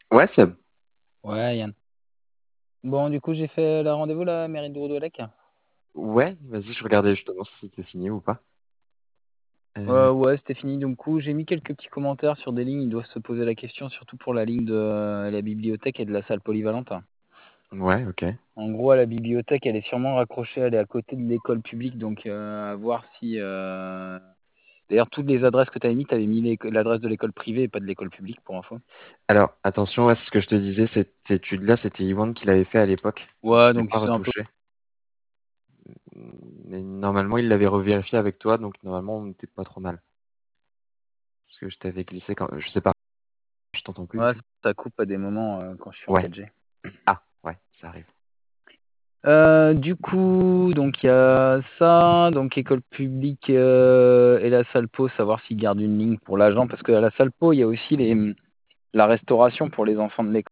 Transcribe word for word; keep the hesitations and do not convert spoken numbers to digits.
Ouais, Seb. Ouais, Yann. Bon, du coup, j'ai fait le rendez-vous, la mairie de Doudoualec. Ouais, vas-y, je regardais justement si c'était signé ou pas. Euh, Euh, ouais, c'était fini. Du coup, j'ai mis quelques petits commentaires sur des lignes. Ils doivent se poser la question, surtout pour la ligne de euh, la bibliothèque et de la salle polyvalente. ouais, ok. En gros, à la bibliothèque, elle est sûrement raccrochée, elle est à côté de l'école publique, donc euh, à voir si... euh, D'ailleurs, toutes les adresses que tu avais mis, tu avais mis l'éco- l'adresse de l'école privée et pas de l'école publique, pour info. Alors, attention, ouais, c'est ce que je te disais, cette étude-là, c'était Yvonne qui l'avait fait à l'époque. Donc, Ouais, je l'ai donc pas c'est un peu... retouché. Mais normalement, il l'avait revérifié avec toi, donc normalement, on n'était pas trop mal. Parce que je t'avais glissé quand... Je sais pas, je t'entends plus du Ouais, tout. ça coupe à des moments euh, quand je suis en Ouais. quatre G. Ah, ouais, ça arrive. Euh, du coup, donc il y a ça, donc école publique euh, et la Salpo, savoir s'ils gardent une ligne pour l'agent, parce qu'à la Salpo, il y a aussi les, la restauration pour les enfants de l'école.